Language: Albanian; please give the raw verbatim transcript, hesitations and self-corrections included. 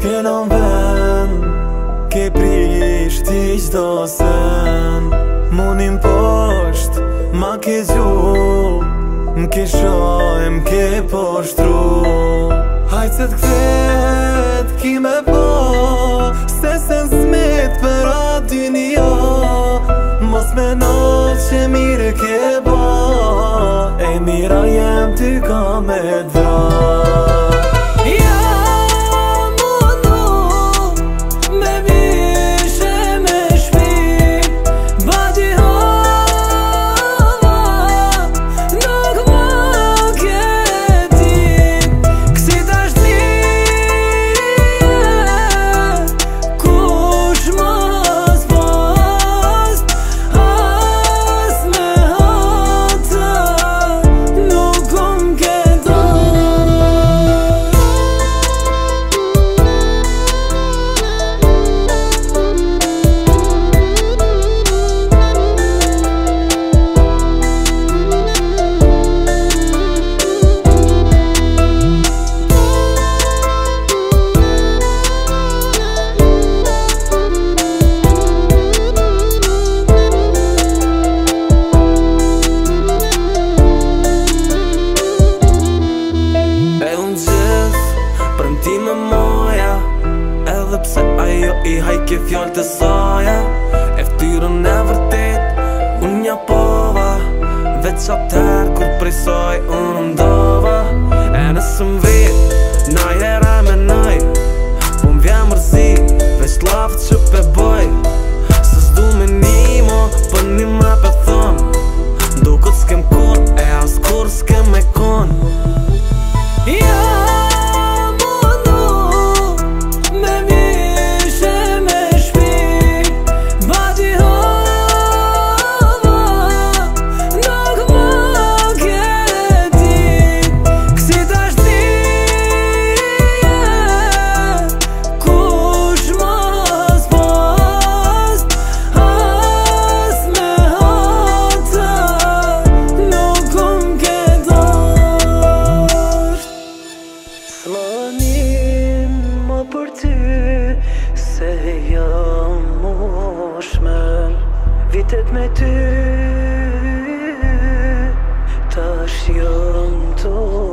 s'kena ven Ke prish ti qdo sen Munim posht ma ke zhu M'ke shoj, m'ke poshtru Hajt se t'kthet ki me po Se se n'smit për aty një Mos me no që mire ke bo E mira jem ty ka me dra Edhe pse ajo i hajke fjallë të saja E ftyrën e vërtet Unë nja pova Veç atëher kur prej saj unë mdova E nësë m'vet Na jera me naj Po m'vjen mërzi Veç t'lavë që pe boj Se s'du me nimo Për një me pe thon Do këtë s'kem kon E as kur s'kem me kon Ja për ty Se jam moshmel Vitet me ty Tash jam to